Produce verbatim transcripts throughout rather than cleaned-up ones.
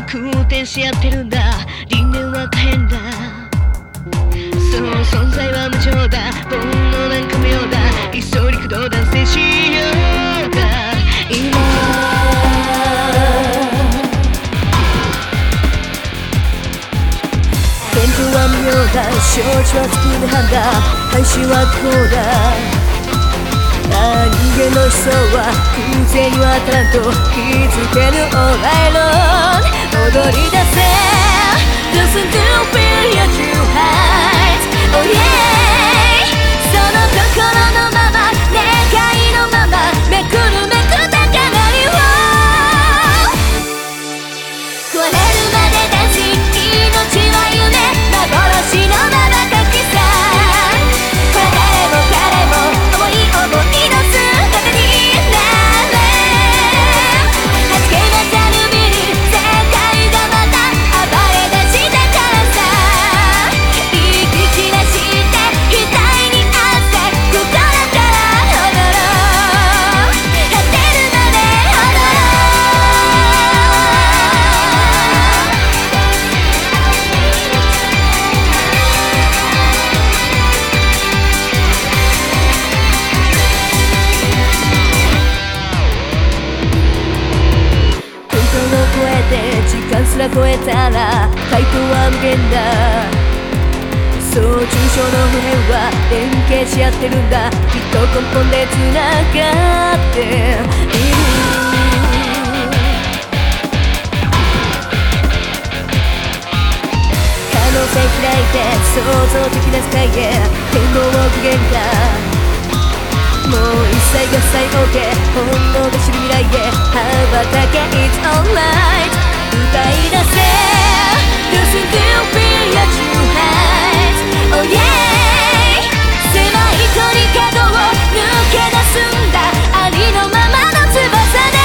空転し合ってるんだ。理念は変だ。その存在は無情だ。煩悩なんか無用だ。一層陸道男性しようか今。健康は無用だ。承知はつくめ判断。開始はこうだ。人間の思想は空前にわたらんと気づけぬ All night long 踊り出せ Listen to feel your true heights Oh yeah その心のまま願いのままめくるめく高鳴りを超えるまでダンス命は夢幻のまばたきさこれ誰も彼も思い思い時間すら超えたら回答は無限だ。そう抽象の普遍は連携し合ってるんだ。きっと根本でつながっている。可能性開いて創造的な世界へ天皇具現だ。もう一切合切 OK 本能が知る未来へ羽ばたけ It's alright 歌い出せ Listen to feel your true heights Oh yeah 狭い鳥角を抜け出すんだありのままの翼で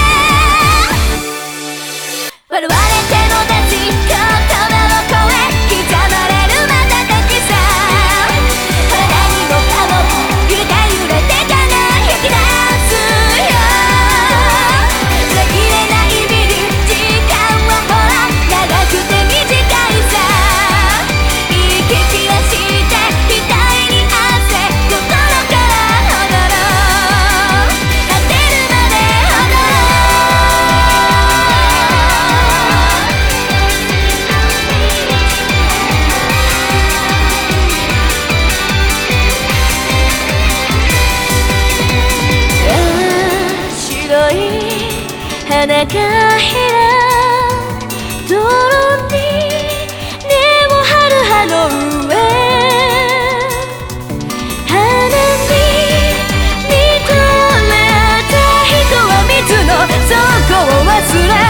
笑われても立ち言葉を超え刻まれる瞬きさほら何もかも揺れて揺れて輝き出すよ裏切れないビル時間はほら長くて短いさ行き来はして額に汗心から踊ろう果てるまで踊ろう白い花が開泥に根を張る葉の上花に見とれた人は水の底を忘れ